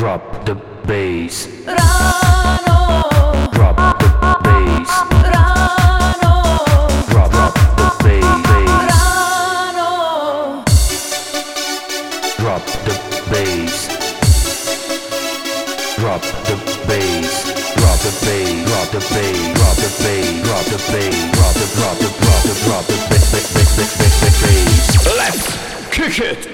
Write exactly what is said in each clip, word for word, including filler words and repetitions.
Drop the bass. Rano, Drop the bass. rano, Drop, drop the bass. rano, Drop the bass. Drop the bass. Drop the bass. Drop the bass. Drop the bass. Drop the bass. Drop the drop the drop the drop the bass bass bass bass bass bass. Let's kick it.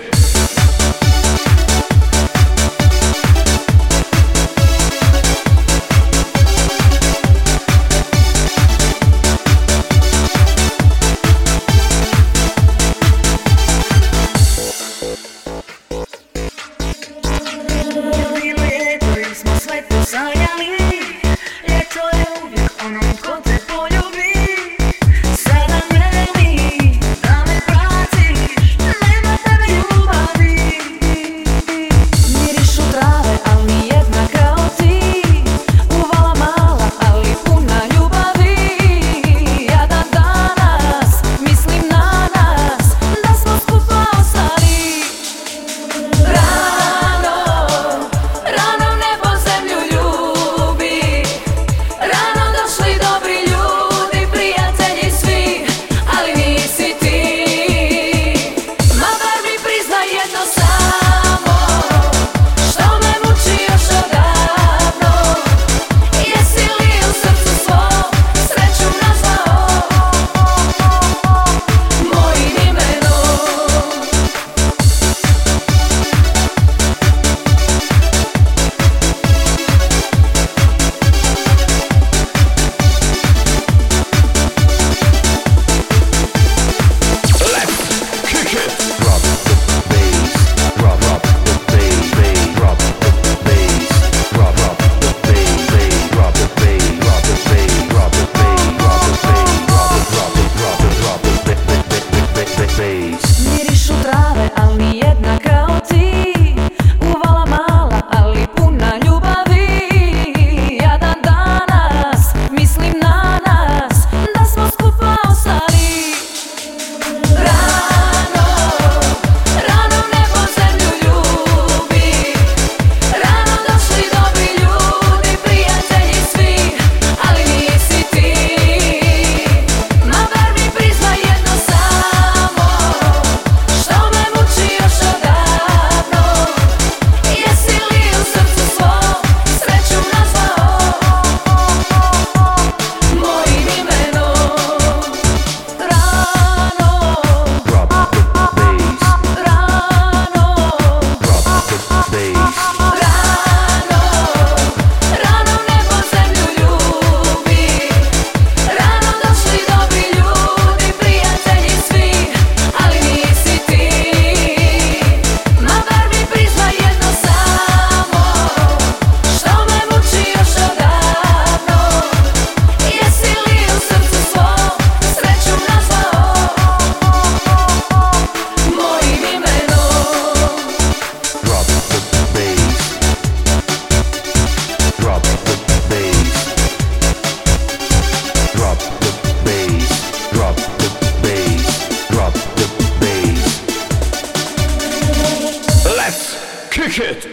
Kick it!